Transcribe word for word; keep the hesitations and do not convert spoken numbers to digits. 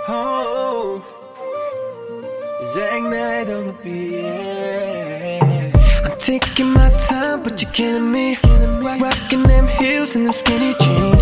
Oh, Zach Knight on the beat. Yeah. I'm taking my time, but you're killing me. Rocking them heels and them skinny jeans.